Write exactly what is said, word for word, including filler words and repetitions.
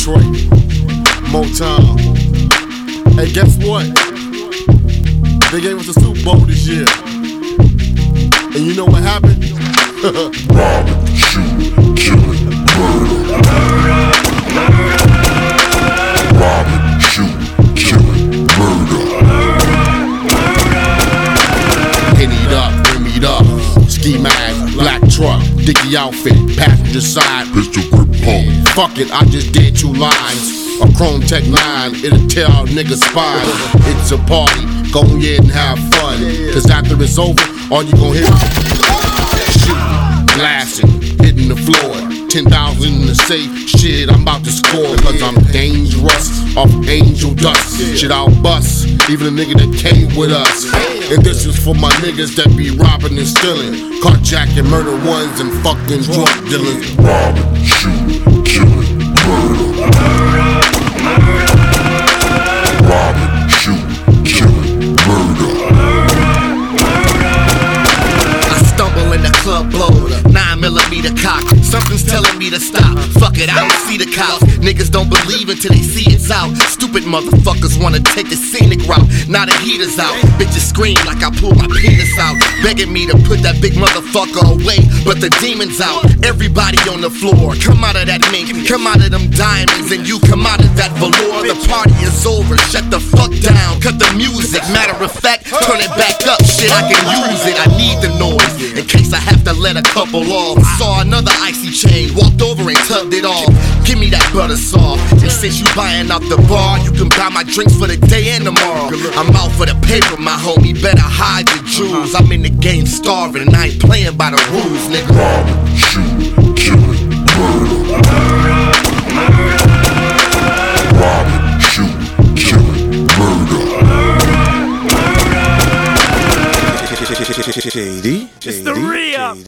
Detroit, Motown. Hey, guess what? They gave us the Super Bowl this year. And you know what happened? Robbing, shooting, killing, murder. Robbing, shooting, killing, murder. Hit it up, bring it up. Ski mask, black truck, dicky outfit, passenger side, Pistol grip pump. fuck it, I just did two lines. A chrome tech nine, it'll tear out niggas' spine. It's a party, go ahead and have fun. Cause after it's over, all you gon' hear is shooting, blasting, hitting the floor. ten thousand in the safe, shit, I'm about to score. Cause I'm dangerous, off angel dust. Shit, I'll bust, even a nigga that came with us. And this is for my niggas that be robbing and stealing, carjacking, murder ones, and fucking drug dealers. Robbing, shooting, killing, murder. Robbing, shooting, killing, murder. I stumble in the club, blow nine millimeter cock. Something's telling me to stop. Fuck it, I don't see the cops. Niggas don't believe until they see it's out. Stupid motherfuckers wanna take the scenic route. Now the heater's out. Bitches scream like I pulled my penis out, begging me to put that big motherfucker away. But the demon's out. Everybody on the floor, come out of that mink, come out of them diamonds, and you come out of that velour. The party is over. Shut the fuck down. Cut the music. Matter of fact, turn it back up. Shit, I can use it. I need the noise in case I have to let a couple off. Saw another icy chain, walked over and tugged it off. Give me that butter soft. And since you buying out the bar, you can buy my drinks for the day and tomorrow. I'm out for the paper, my homie. Better hide your jewels. I'm in the game starving, and I ain't playing by the rules, nigga. Robbing, shooting, killing, murder. Robbing, shooting, killing, murder. Shady. It's the re-up.